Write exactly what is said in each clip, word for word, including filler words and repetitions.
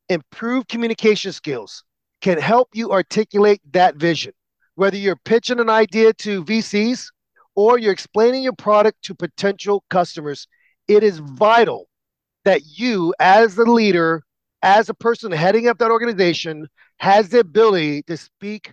Improved communication skills can help you articulate that vision. Whether you're pitching an idea to V Cs or you're explaining your product to potential customers, it is vital that you, as the leader, as a person heading up that organization, has the ability to speak.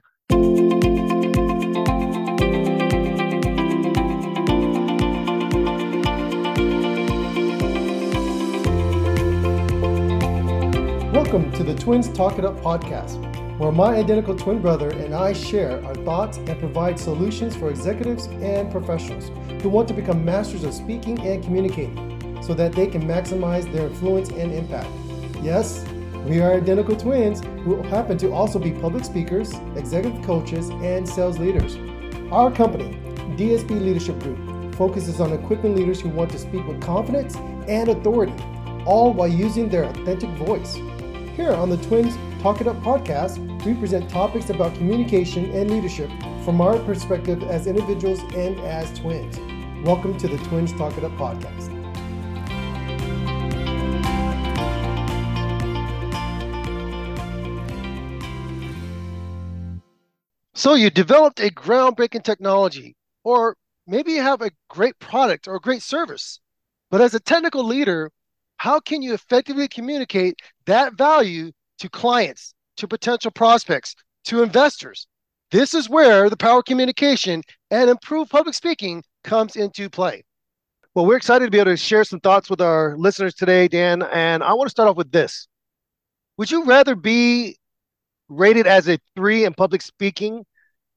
Welcome to the Twins Talk It Up podcast, where my identical twin brother and I share our thoughts and provide solutions for executives and professionals who want to become masters of speaking and communicating so that they can maximize their influence and impact. Yes, we are identical twins who happen to also be public speakers, executive coaches, and sales leaders. Our company, D S B Leadership Group, focuses on equipping leaders who want to speak with confidence and authority, all while using their authentic voice. Here on the Twins Talk It Up podcast, we present topics about communication and leadership from our perspective as individuals and as twins. Welcome to the Twins Talk It Up podcast. So you developed a groundbreaking technology, or maybe you have a great product or a great service. But as a technical leader, how can you effectively communicate that value to clients, to potential prospects, to investors? This is where the power of communication and improved public speaking comes into play. Well, we're excited to be able to share some thoughts with our listeners today, Dan, and I want to start off with this. Would you rather be rated as a three in public speaking,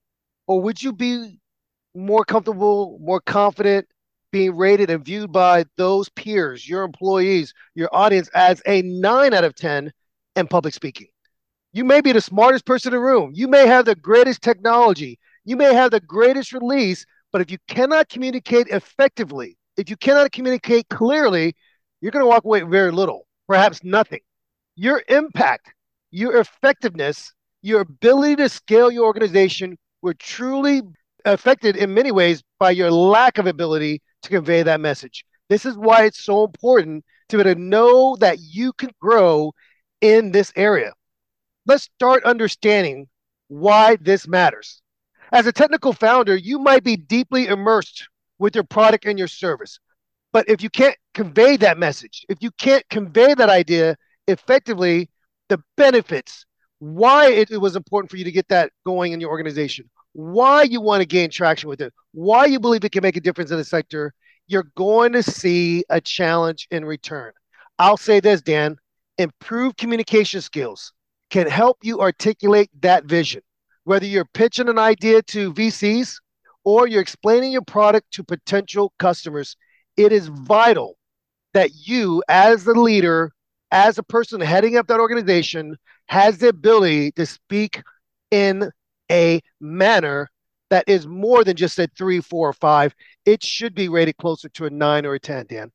or would you be more comfortable, more confident being rated and viewed by those peers, your employees, your audience as a nine out of ten in public speaking? You may be the smartest person in the room. You may have the greatest technology. You may have the greatest release, but if you cannot communicate effectively, if you cannot communicate clearly, you're going to walk away with very little, perhaps nothing. Your impact, your effectiveness, your ability to scale your organization were truly affected in many ways by your lack of ability to convey that message. This is why it's so important to be able to know that you can grow in this area. Let's start understanding why this matters. As a technical founder, you might be deeply immersed with your product and your service. But if you can't convey that message, if you can't convey that idea effectively, the benefits, why it, it was important for you to get that going in your organization, why you want to gain traction with it, why you believe it can make a difference in the sector, you're going to see a challenge in return. I'll say this, Dan, improved communication skills can help you articulate that vision. Whether you're pitching an idea to V Cs or you're explaining your product to potential customers, it is vital that you, as the leader, as a person heading up that organization, has the ability to speak in a manner that is more than just a three, four, or five. It should be rated closer to a nine or a ten, Dan.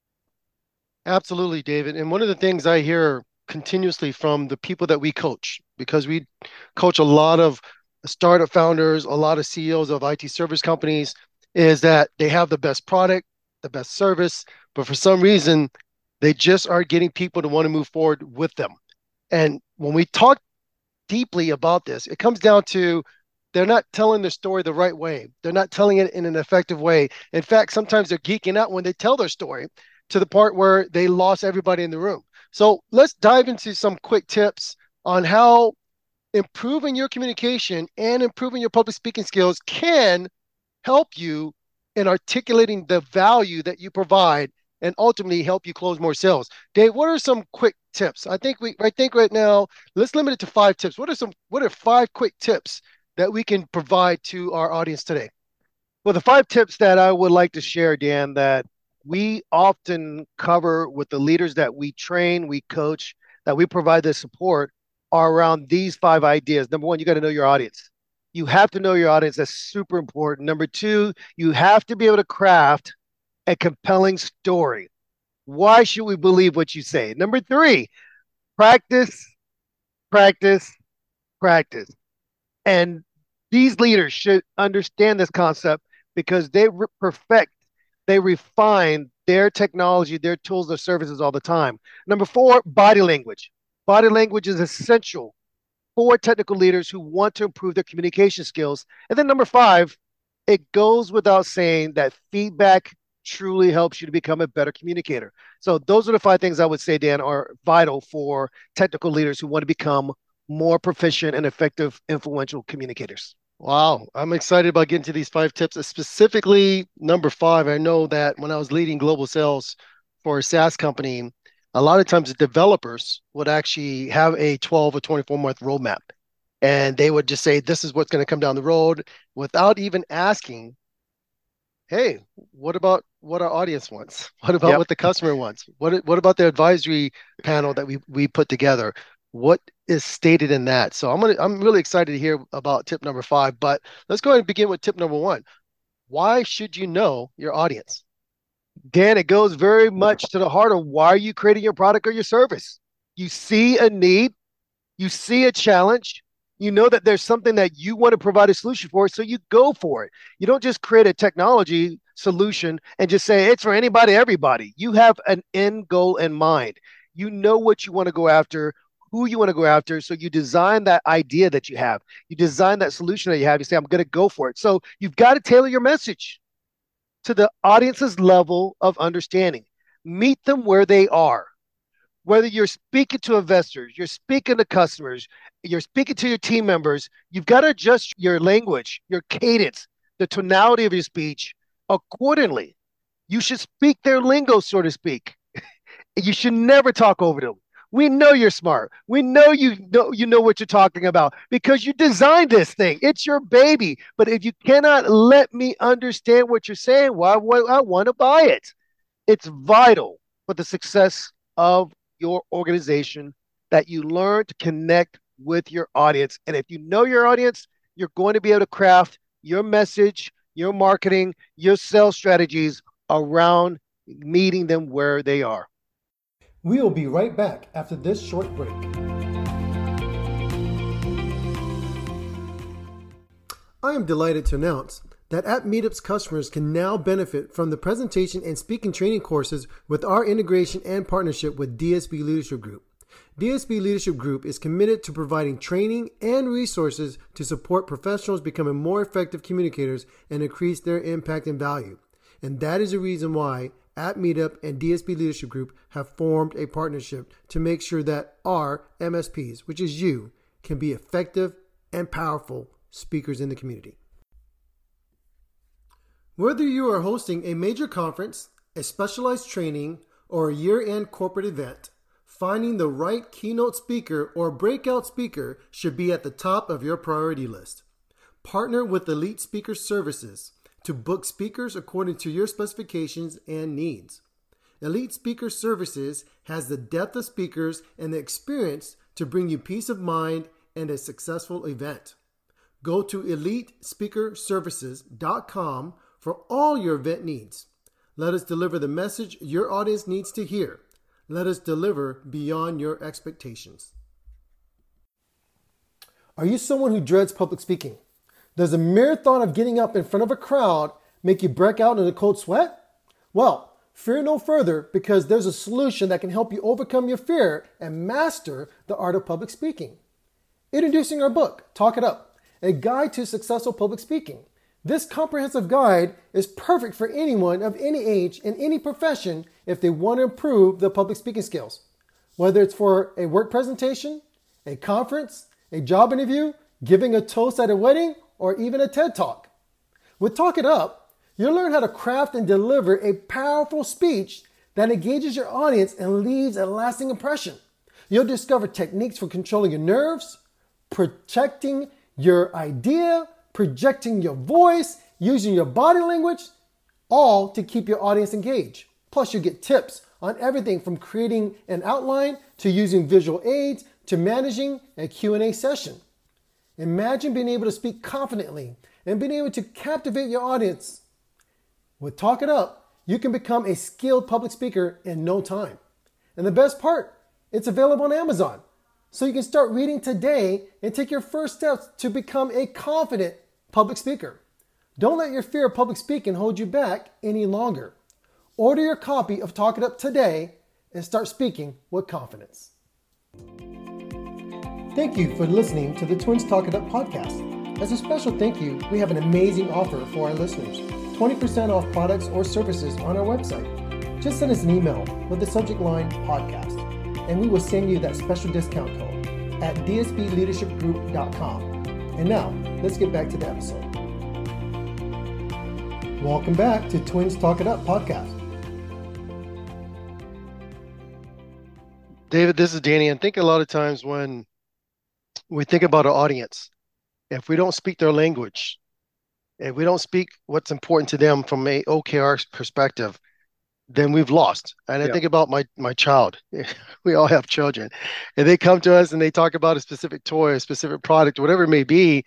Absolutely, David. And one of the things I hear continuously from the people that we coach, because we coach a lot of startup founders, a lot of C E Os of I T service companies, is that they have the best product, the best service, but for some reason, they just aren't getting people to want to move forward with them. And when we talk deeply about this, it comes down to they're not telling their story the right way. They're not telling it in an effective way. In fact, sometimes they're geeking out when they tell their story to the part where they lost everybody in the room. So let's dive into some quick tips on how improving your communication and improving your public speaking skills can help you in articulating the value that you provide and ultimately help you close more sales. Dave, what are some quick tips? I think we I think right now, let's limit it to five tips. What are some what are five quick tips that we can provide to our audience today? Well, the five tips that I would like to share, Dan, that we often cover with the leaders that we train, we coach, that we provide the support are around these five ideas. Number one, you got to know your audience. You have to know your audience. That's super important. Number two, you have to be able to craft a compelling story. Why should we believe what you say? Number three, practice, practice, practice. And these leaders should understand this concept because they re- perfect, they refine their technology, their tools, their services all the time. Number four, body language. Body language is essential for technical leaders who want to improve their communication skills. And then number five, it goes without saying that feedback truly helps you to become a better communicator. So those are the five things I would say, Dan, are vital for technical leaders who want to become more proficient and effective, influential communicators. Wow, I'm excited about getting to these five tips, specifically number five. I know that when I was leading global sales for a SaaS company, a lot of times the developers would actually have a twelve or twenty-four month roadmap. And they would just say, this is what's going to come down the road without even asking, hey, what about what our audience wants? What about yep. what the customer wants? What what about the advisory panel that we we put together? What is stated in that? So I'm gonna I'm really excited to hear about tip number five, but let's go ahead and begin with tip number one. Why should you know your audience? Dan, it goes very much to the heart of why are you creating your product or your service? You see a need, you see a challenge, you know that there's something that you want to provide a solution for, so you go for it. You don't just create a technology solution and just say it's for anybody, everybody. You have an end goal in mind. You know what you want to go after, who you want to go after, so you design that idea that you have. You design that solution that you have. You say, I'm going to go for it. So you've got to tailor your message to the audience's level of understanding. Meet them where they are. Whether you're speaking to investors, you're speaking to customers, you're speaking to your team members, you've got to adjust your language, your cadence, the tonality of your speech accordingly. You should speak their lingo, so to speak. You should never talk over them. We know you're smart. We know you know you know what you're talking about because you designed this thing. It's your baby. But if you cannot let me understand what you're saying, why would I want to buy it? It's vital for the success of your organization that you learn to connect with your audience. And if you know your audience, you're going to be able to craft your message, your marketing, your sales strategies around meeting them where they are. We will be right back after this short break. I am delighted to announce that App Meetup's customers can now benefit from the presentation and speaking training courses with our integration and partnership with D S B Leadership Group. D S B Leadership Group is committed to providing training and resources to support professionals becoming more effective communicators and increase their impact and value. And that is the reason why App Meetup and D S B Leadership Group have formed a partnership to make sure that our M S Ps, which is you, can be effective and powerful speakers in the community. Whether you are hosting a major conference, a specialized training, or a year-end corporate event, finding the right keynote speaker or breakout speaker should be at the top of your priority list. Partner with Elite Speaker Services to book speakers according to your specifications and needs. Elite Speaker Services has the depth of speakers and the experience to bring you peace of mind and a successful event. Go to elite speaker services dot com for all your event needs. Let us deliver the message your audience needs to hear. Let us deliver beyond your expectations. Are you someone who dreads public speaking? Does the mere thought of getting up in front of a crowd make you break out in a cold sweat? Well, fear no further, because there's a solution that can help you overcome your fear and master the art of public speaking. Introducing our book, Talk It Up, a guide to successful public speaking. This comprehensive guide is perfect for anyone of any age in any profession if they want to improve their public speaking skills. Whether it's for a work presentation, a conference, a job interview, giving a toast at a wedding, or even a TED Talk. With Talk It Up, you'll learn how to craft and deliver a powerful speech that engages your audience and leaves a lasting impression. You'll discover techniques for controlling your nerves, protecting your idea, projecting your voice, using your body language, all to keep your audience engaged. Plus, you get tips on everything from creating an outline to using visual aids to managing a Q and A session. Imagine being able to speak confidently and being able to captivate your audience. With Talk It Up, you can become a skilled public speaker in no time. And the best part, it's available on Amazon. So you can start reading today and take your first steps to become a confident public speaker. Don't let your fear of public speaking hold you back any longer. Order your copy of Talk It Up today and start speaking with confidence. Thank you for listening to the Twins Talk It Up podcast. As a special thank you, we have an amazing offer for our listeners. twenty percent off products or services on our website. Just send us an email with the subject line podcast, and we will send you that special discount code at d s b leadership group dot com. And now, let's get back to the episode. Welcome back to Twins Talk It Up podcast. David, this is Danny. And I think a lot of times when we think about our audience, if we don't speak their language, if we don't speak what's important to them from a O K R perspective, then we've lost. And I Yeah. think about my my child. We all have children. And they come to us and they talk about a specific toy, a specific product, whatever it may be.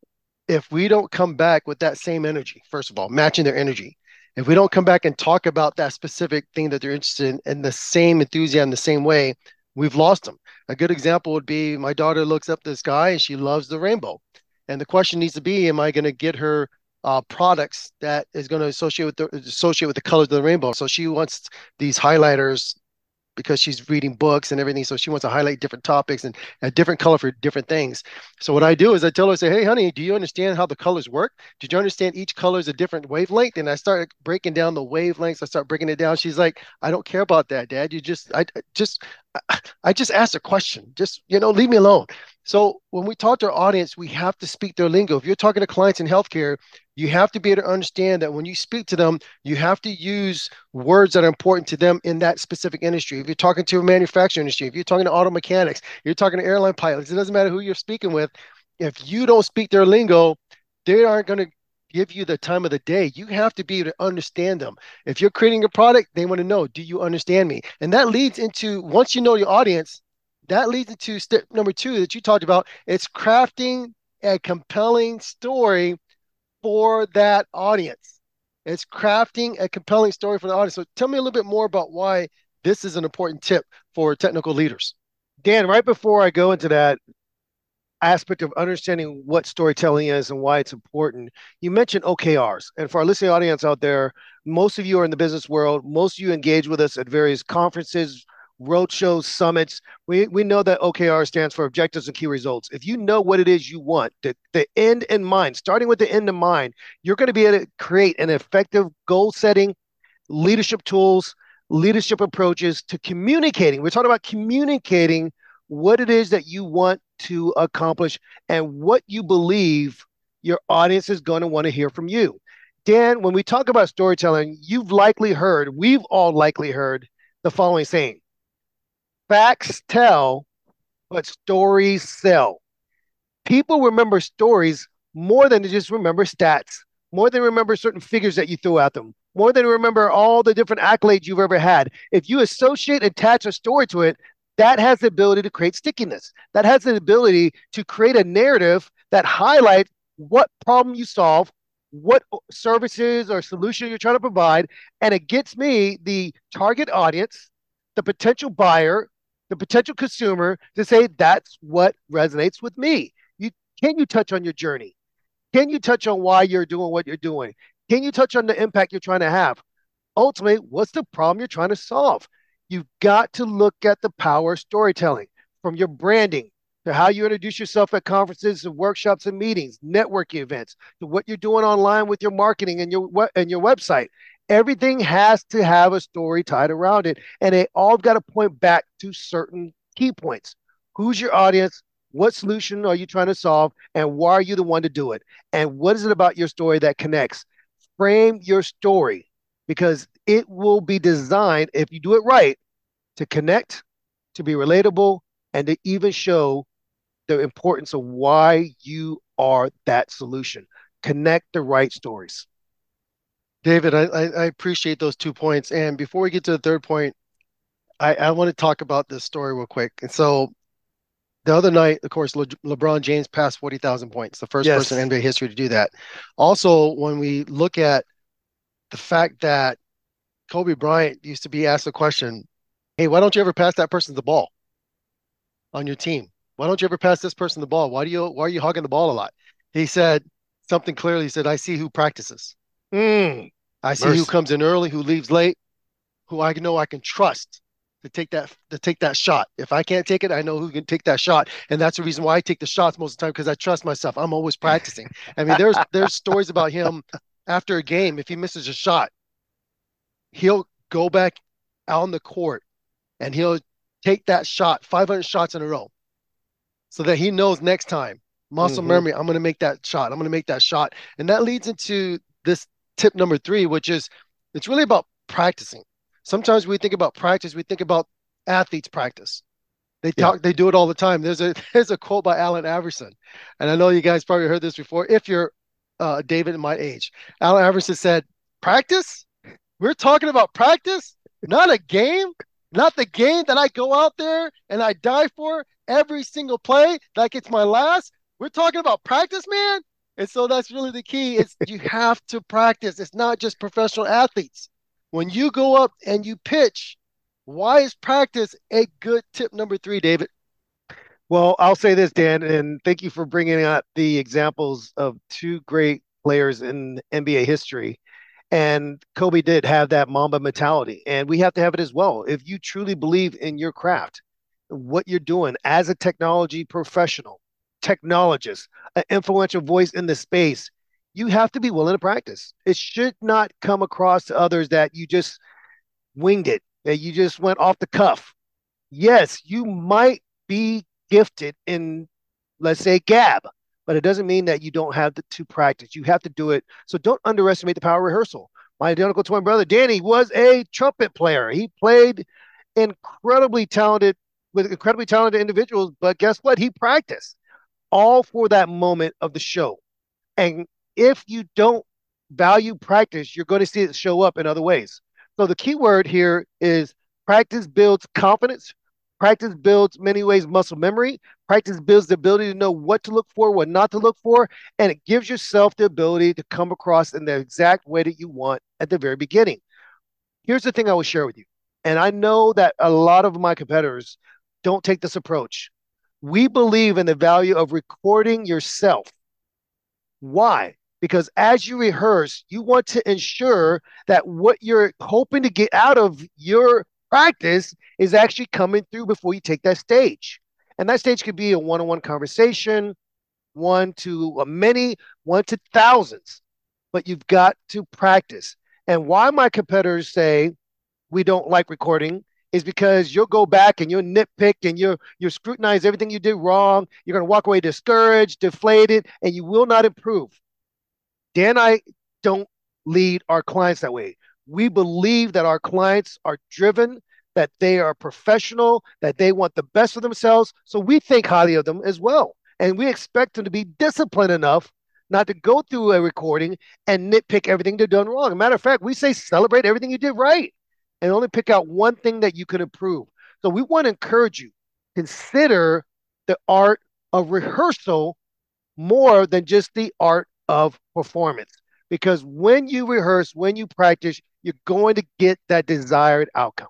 If we don't come back with that same energy, first of all, matching their energy, if we don't come back and talk about that specific thing that they're interested in in the same enthusiasm, the same way, we've lost them. A good example would be my daughter looks up the sky and she loves the rainbow. And the question needs to be, am I going to get her uh, products that is going to associate with the associate with the colors of the rainbow? So she wants these highlighters because she's reading books and everything. So she wants to highlight different topics and a different color for different things. So what I do is I tell her, I say, hey, honey, do you understand how the colors work? Did you understand each color is a different wavelength? And I start breaking down the wavelengths. I start breaking it down. She's like, I don't care about that, Dad. You just, I just, I, I just asked a question. Just, you know, leave me alone. So when we talk to our audience, we have to speak their lingo. If you're talking to clients in healthcare, you have to be able to understand that when you speak to them, you have to use words that are important to them in that specific industry. If you're talking to a manufacturing industry, if you're talking to auto mechanics, you're talking to airline pilots, it doesn't matter who you're speaking with. If you don't speak their lingo, they aren't going to give you the time of the day. You have to be able to understand them. If you're creating a product, they want to know, do you understand me? And that leads into, once you know your audience, that leads into step number two that you talked about. It's crafting a compelling story for that audience. It's crafting a compelling story for the audience. So tell me a little bit more about why this is an important tip for technical leaders. Dan, right before I go into that aspect of understanding what storytelling is and why it's important, you mentioned O K Rs. And for our listening audience out there, most of you are in the business world. Most of you engage with us at various conferences, roadshows, summits. We we know that O K R stands for objectives and key results. If you know what it is you want, the, the end in mind, starting with the end in mind, you're going to be able to create an effective goal setting, leadership tools, leadership approaches to communicating. We're talking about communicating what it is that you want to accomplish and what you believe your audience is going to want to hear from you. Dan, when we talk about storytelling, you've likely heard, we've all likely heard the following saying: facts tell, but stories sell. People remember stories more than they just remember stats, more than remember certain figures that you threw at them, more than remember all the different accolades you've ever had. If you associate, attach a story to it, that has the ability to create stickiness. That has the ability to create a narrative that highlights what problem you solve, what services or solution you're trying to provide, and it gets me, the target audience, the potential buyer, the potential consumer, to say that's what resonates with me. You can you touch on your journey? Can you touch on why you're doing what you're doing? Can you touch on the impact you're trying to have? Ultimately, what's the problem you're trying to solve? You've got to look at the power of storytelling, from your branding to how you introduce yourself at conferences and workshops and meetings, networking events, to what you're doing online with your marketing and your and your website. Everything has to have a story tied around it, and they all got to point back to certain key points. Who's your audience? What solution are you trying to solve? And why are you the one to do it? And what is it about your story that connects? Frame your story, because it will be designed, if you do it right, to connect, to be relatable, and to even show the importance of why you are that solution. Connect the right stories. David, I, I appreciate those two points. And before we get to the third point, I, I want to talk about this story real quick. And so the other night, of course, Le- LeBron James passed forty thousand points, the first Yes. person in N B A history to do that. Also, when we look at the fact that Kobe Bryant used to be asked the question, hey, why don't you ever pass that person the ball on your team? Why don't you ever pass this person the ball? Why do you why are you hogging the ball a lot? He said something clearly. He said, I see who practices. Mm, I see mercy. who comes in early, who leaves late, who I know I can trust. to take that to take that shot. If I can't take it, I know who can take that shot, and that's the reason why I take the shots most of the time because I trust myself. I'm always practicing. I mean, there's there's stories about him after a game. If he misses a shot, he'll go back out on the court and he'll take that shot, five hundred shots in a row, so that he knows next time, muscle Mm-hmm. memory, I'm going to make that shot. I'm going to make that shot. And that leads into this tip number three, which is it's really about practicing. Sometimes we think about practice, we think about athletes practice. They Yeah. talk, they do it all the time. There's a there's a quote by Allen Iverson, and I know you guys probably heard this before. If you're uh, David in my age, Allen Iverson said, "Practice? We're talking about practice, not a game, not the game that I go out there and I die for every single play like it's my last. We're talking about practice, man." And so that's really the key. It's you have to practice. It's not just professional athletes. When you go up and you pitch, why is practice a good tip number three, David? Well, I'll say this, Dan, and thank you for bringing out the examples of two great players in N B A history. And Kobe did have that Mamba mentality, and we have to have it as well. If you truly believe in your craft, what you're doing as a technology professional, technologist, an influential voice in the space, you have to be willing to practice. It should not come across to others that you just winged it, that you just went off the cuff. Yes, you might be gifted in, let's say, gab, but it doesn't mean that you don't have to, to practice. You have to do it. So don't underestimate the power of rehearsal. My identical twin brother, Danny, was a trumpet player. He played incredibly talented with incredibly talented individuals, but guess what? He practiced all for that moment of the show. And if you don't value practice, you're going to see it show up in other ways. So the key word here is practice builds confidence. Practice builds many ways muscle memory. Practice builds the ability to know what to look for, what not to look for, and it gives yourself the ability to come across in the exact way that you want at the very beginning. Here's the thing I will share with you, and I know that a lot of my competitors don't take this approach. We believe in the value of recording yourself. Why? Because as you rehearse, you want to ensure that what you're hoping to get out of your practice is actually coming through before you take that stage. And that stage could be a one on one conversation, one to a many, one to thousands, but you've got to practice. And why my competitors say we don't like recording is because you'll go back and you'll nitpick and you'll, you'll scrutinize everything you did wrong. You're going to walk away discouraged, deflated, and you will not improve. Dan and I don't lead our clients that way. We believe that our clients are driven, that they are professional, that they want the best for themselves. So we think highly of them as well. And we expect them to be disciplined enough not to go through a recording and nitpick everything they've done wrong. As a matter of fact, we say celebrate everything you did right and only pick out one thing that you could improve. So we want to encourage you, consider the art of rehearsal more than just the art of performance. Because when you rehearse, when you practice, you're going to get that desired outcome.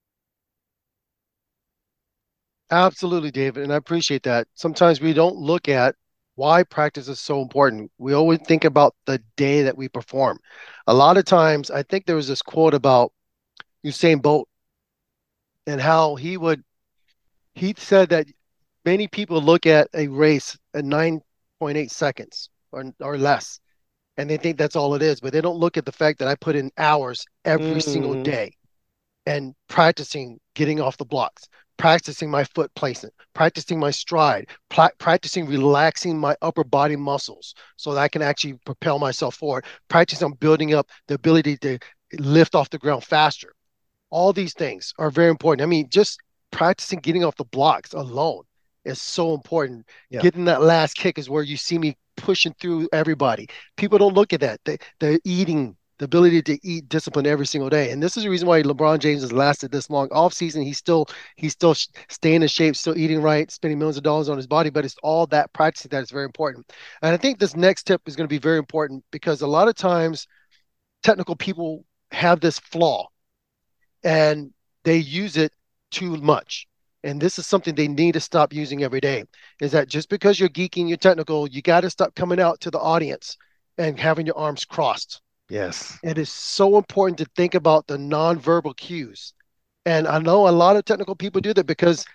Absolutely, David, and I appreciate that. Sometimes we don't look at why practice is so important. We always think about the day that we perform. A lot of times, I think there was this quote about Usain Bolt and how he would, he said that many people look at a race at nine point eight seconds or, or less, and they think that's all it is, but they don't look at the fact that I put in hours every single Mm-hmm. day and practicing getting off the blocks, practicing my foot placement, practicing my stride, pla- practicing relaxing my upper body muscles so that I can actually propel myself forward, practicing on building up the ability to lift off the ground faster. All these things are very important. I mean, just practicing getting off the blocks alone is so important. Yeah. Getting that last kick is where you see me pushing through everybody. People don't look at that. They, they're eating the ability to eat discipline every single day. And this is the reason why LeBron James has lasted this long. Off season, he's still he's still staying in shape, still eating right, spending millions of dollars on his body. But it's all that practicing that is very important. And I think this next tip is going to be very important because a lot of times technical people have this flaw and they use it too much. And this is something they need to stop using every day. Is that just because you're geeking, you're technical, you got to stop coming out to the audience and having your arms crossed. Yes. It is so important to think about the nonverbal cues. And I know a lot of technical people do that because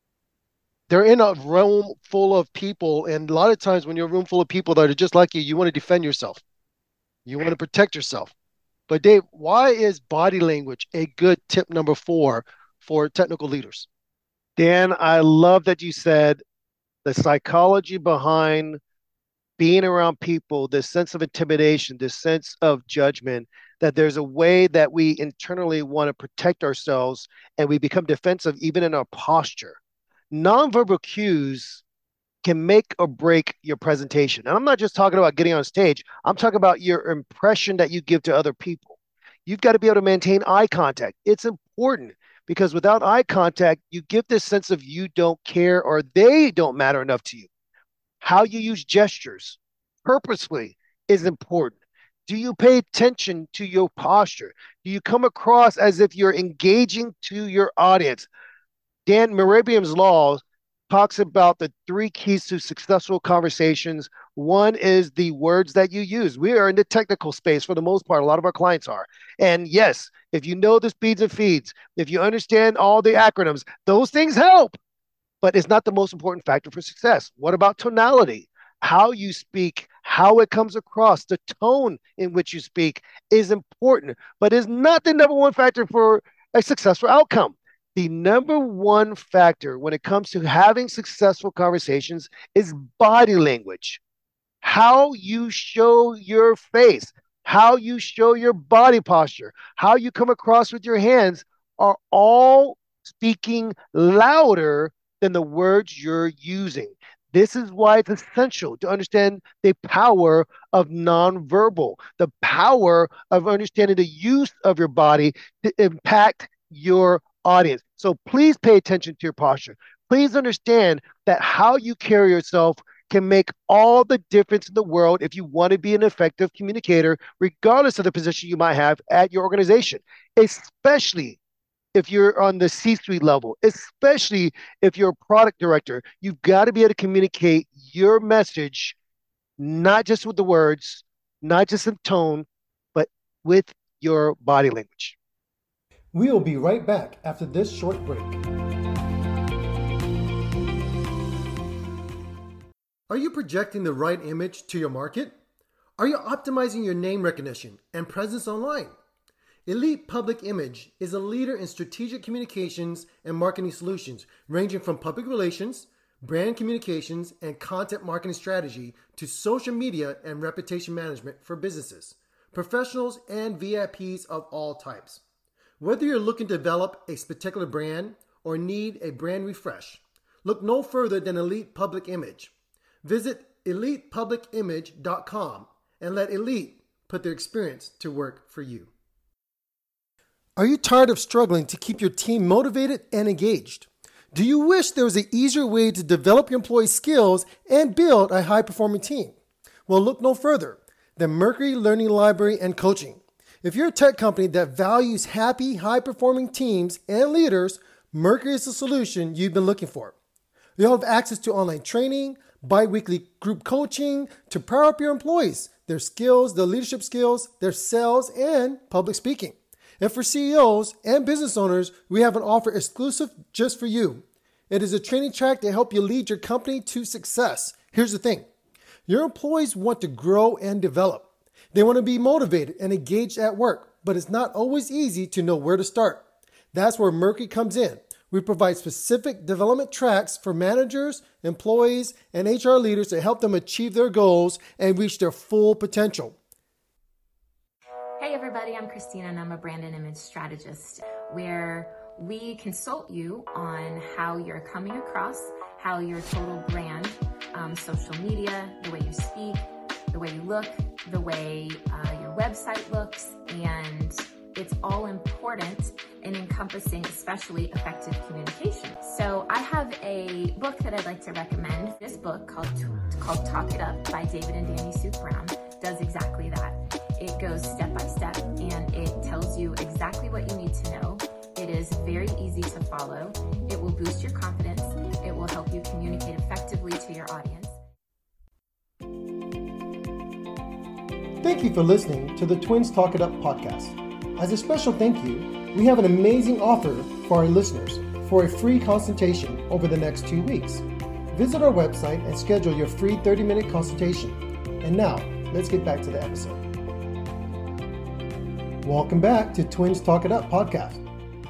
they're in a room full of people. And a lot of times when you're in a room full of people that are just like you, you want to defend yourself. You want to protect yourself. But Dave, why is body language a good tip number four for technical leaders? Dan, I love that you said the psychology behind being around people, this sense of intimidation, this sense of judgment, that there's a way that we internally want to protect ourselves and we become defensive even in our posture. Nonverbal cues can make or break your presentation. And I'm not just talking about getting on stage, I'm talking about your impression that you give to other people. You've got to be able to maintain eye contact. It's important because without eye contact, you give this sense of you don't care or they don't matter enough to you. How you use gestures purposefully is important. Do you pay attention to your posture? Do you come across as if you're engaging to your audience? Dan Mehrabian's law talks about the three keys to successful conversations. One is the words that you use. We are in the technical space for the most part. A lot of our clients are. And yes, if you know the speeds and feeds, if you understand all the acronyms, those things help. But it's not the most important factor for success. What about tonality? How you speak, how it comes across, the tone in which you speak is important, but is not the number one factor for a successful outcome. The number one factor when it comes to having successful conversations is body language. How you show your face, how you show your body posture, how you come across with your hands are all speaking louder than the words you're using. This is why it's essential to understand the power of nonverbal, the power of understanding the use of your body to impact your audience. So please pay attention to your posture. Please understand that how you carry yourself can make all the difference in the world if you want to be an effective communicator, regardless of the position you might have at your organization, especially if you're on the C-suite level, especially if you're a product director. You've got to be able to communicate your message, not just with the words, not just in tone, but with your body language. We'll be right back after this short break. Are you projecting the right image to your market? Are you optimizing your name recognition and presence online? Elite Public Image is a leader in strategic communications and marketing solutions, ranging from public relations, brand communications, and content marketing strategy to social media and reputation management for businesses, professionals, and V I Ps of all types. Whether you're looking to develop a particular brand or need a brand refresh, look no further than Elite Public Image. Visit elite public image dot com and let Elite put their experience to work for you. Are you tired of struggling to keep your team motivated and engaged? Do you wish there was an easier way to develop your employees' skills and build a high-performing team? Well, look no further than Mercury Learning Library and Coaching. If you're a tech company that values happy, high-performing teams and leaders, Mercury is the solution you've been looking for. You'll have access to online training, bi-weekly group coaching to power up your employees, their skills, their leadership skills, their sales, and public speaking. And for C E Os and business owners, we have an offer exclusive just for you. It is a training track to help you lead your company to success. Here's the thing. Your employees want to grow and develop. They want to be motivated and engaged at work, but it's not always easy to know where to start. That's where Mercury comes in. We provide specific development tracks for managers, employees, and H R leaders to help them achieve their goals and reach their full potential. Hey everybody, I'm Christina and I'm a brand and image strategist where we consult you on how you're coming across, how your total brand, um, social media, the way you speak, the way you look, the way uh, your website looks, and it's all important in encompassing especially effective communication. So I have a book that I'd like to recommend. This book called, called Talk It Up by David and Danny Suk Brown does exactly that. It goes step by step and it tells you exactly what you need to know. It is very easy to follow. It will boost your confidence. It will help you communicate effectively to your audience. Thank you for listening to the Twins Talk It Up podcast. As a special thank you, We have an amazing offer for our listeners for a free consultation over the next two weeks. Visit our website and schedule your free thirty-minute consultation. And now, let's get back to the episode. Welcome back to Twins Talk It Up podcast.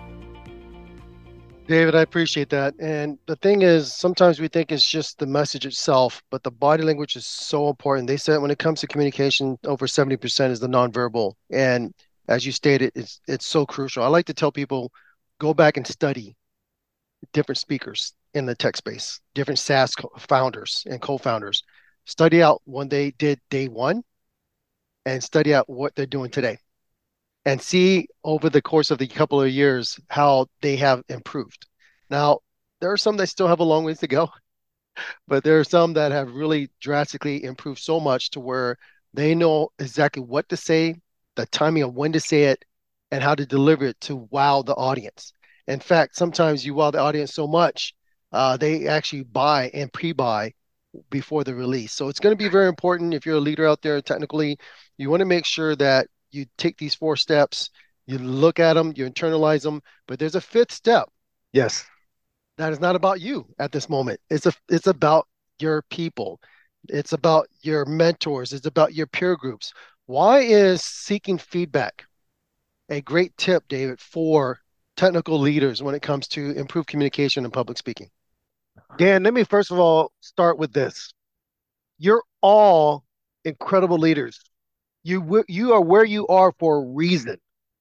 David, I appreciate that. And the thing is, sometimes we think it's just the message itself, but the body language is so important. They said when it comes to communication, over seventy percent is the nonverbal. And as you stated, it's it's so crucial. I like to tell people, go back and study different speakers in the tech space, different SaaS founders and co-founders. Study out when they did day one and study out what they're doing today. And see over the course of the couple of years how they have improved. Now, there are some that still have a long ways to go, but there are some that have really drastically improved so much to where they know exactly what to say, the timing of when to say it, and how to deliver it to wow the audience. In fact, sometimes you wow the audience so much, uh, they actually buy and pre-buy before the release. So it's going to be very important if you're a leader out there technically. You want to make sure that you take these four steps, you look at them, you internalize them, but there's a fifth step. Yes. That is not about you at this moment. It's a, it's about your people. It's about your mentors. It's about your peer groups. Why is seeking feedback a great tip, David, for technical leaders when it comes to improved communication and public speaking? Dan, let me first of all start with this. You're all incredible leaders. You you are where you are for a reason.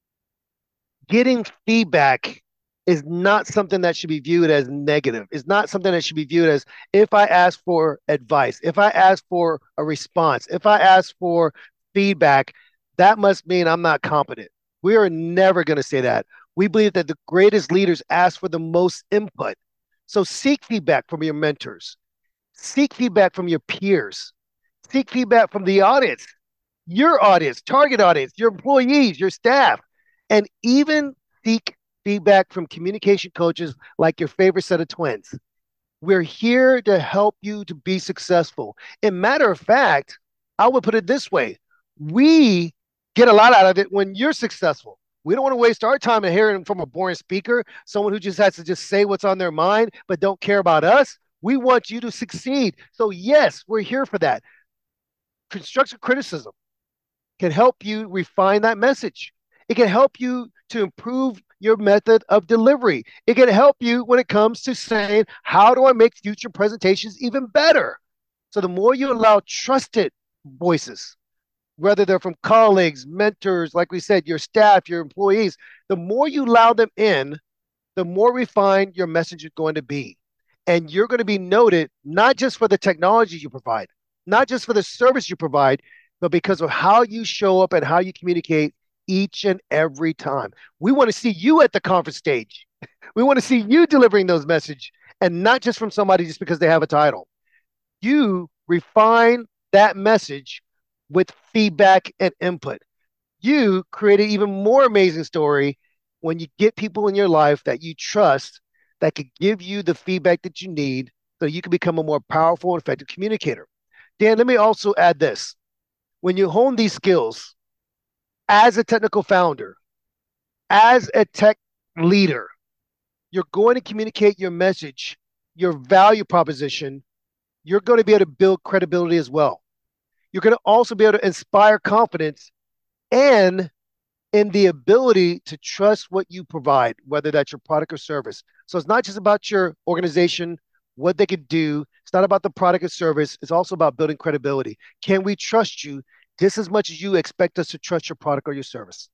Getting feedback is not something that should be viewed as negative. It's not something that should be viewed as if I ask for advice, if I ask for a response, if I ask for feedback, that must mean I'm not competent. We are never going to say that. We believe that the greatest leaders ask for the most input. So seek feedback from your mentors. Seek feedback from your peers. Seek feedback from the audience. Your audience, target audience, your employees, your staff, and even seek feedback from communication coaches like your favorite set of twins. We're here to help you to be successful. In matter of fact, I would put it this way. We get a lot out of it when you're successful. We don't want to waste our time in hearing from a boring speaker, someone who just has to just say what's on their mind, but don't care about us. We want you to succeed. So yes, we're here for that. Constructive criticism can help you refine that message. It can help you to improve your method of delivery. It can help you when it comes to saying, how do I make future presentations even better? So the more you allow trusted voices, whether they're from colleagues, mentors, like we said, your staff, your employees, the more you allow them in, the more refined your message is going to be. And you're going to be noted not just for the technology you provide, not just for the service you provide, but because of how you show up and how you communicate each and every time. We want to see you at the conference stage. We want to see you delivering those messages, and not just from somebody just because they have a title. You refine that message with feedback and input. You create an even more amazing story when you get people in your life that you trust that could give you the feedback that you need so you can become a more powerful and effective communicator. Dan, let me also add this. When you hone these skills as a technical founder, as a tech leader, you're going to communicate your message, your value proposition. You're going to be able to build credibility as well. You're going to also be able to inspire confidence and in the ability to trust what you provide, whether that's your product or service. So it's not just about your organization, what they could do. It's not about the product or service. It's also about building credibility. Can we trust you just as much as you expect us to trust your product or your service?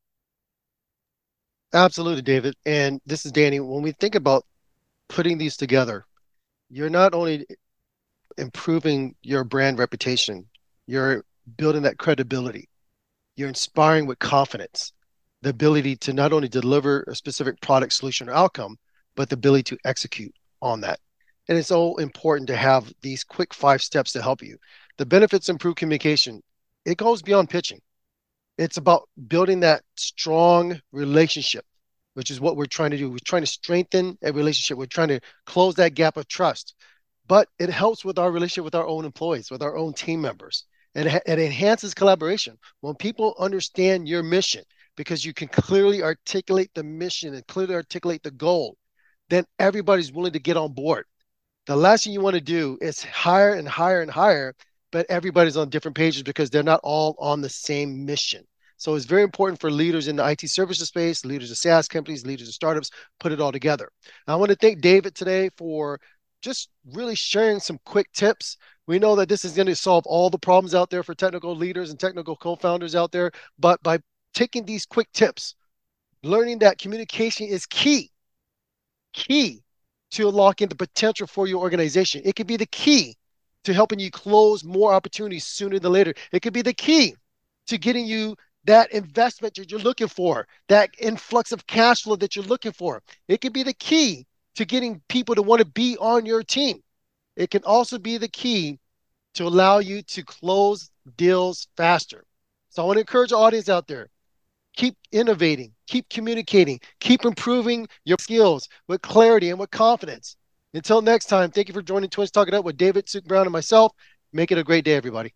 Absolutely, David. And this is Danny. When we think about putting these together, you're not only improving your brand reputation, you're building that credibility. You're inspiring with confidence, the ability to not only deliver a specific product, solution, or outcome, but the ability to execute on that. And it's so important to have these quick five steps to help you. The benefits of improved communication, it goes beyond pitching. It's about building that strong relationship, which is what we're trying to do. We're trying to strengthen a relationship. We're trying to close that gap of trust. But it helps with our relationship with our own employees, with our own team members. And it enhances collaboration. When people understand your mission, because you can clearly articulate the mission and clearly articulate the goal, then everybody's willing to get on board. The last thing you want to do is hire and hire and hire, but everybody's on different pages because they're not all on the same mission. So it's very important for leaders in the I T services space, leaders of SaaS companies, leaders of startups, put it all together. I want to thank David today for just really sharing some quick tips. We know that this is going to solve all the problems out there for technical leaders and technical co-founders out there, but by taking these quick tips, learning that communication is key, key to unlocking the potential for your organization. It could be the key to helping you close more opportunities sooner than later. It could be the key to getting you that investment that you're looking for, that influx of cash flow that you're looking for. It could be the key to getting people to want to be on your team. It can also be the key to allow you to close deals faster. So I want to encourage the audience out there, keep innovating, keep communicating, keep improving your skills with clarity and with confidence. Until next time, thank you for joining Twins Talk It Up with David, Suk Brown, and myself. Make it a great day, everybody.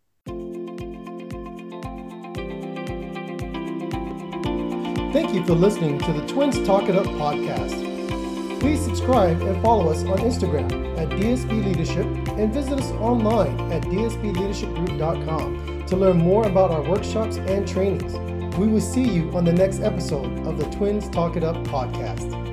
Thank you for listening to the Twins Talk It Up podcast. Please subscribe and follow us on Instagram at D S B Leadership and visit us online at d s b leadership group dot com to learn more about our workshops and trainings. We will see you on the next episode of the Twins Talk It Up podcast.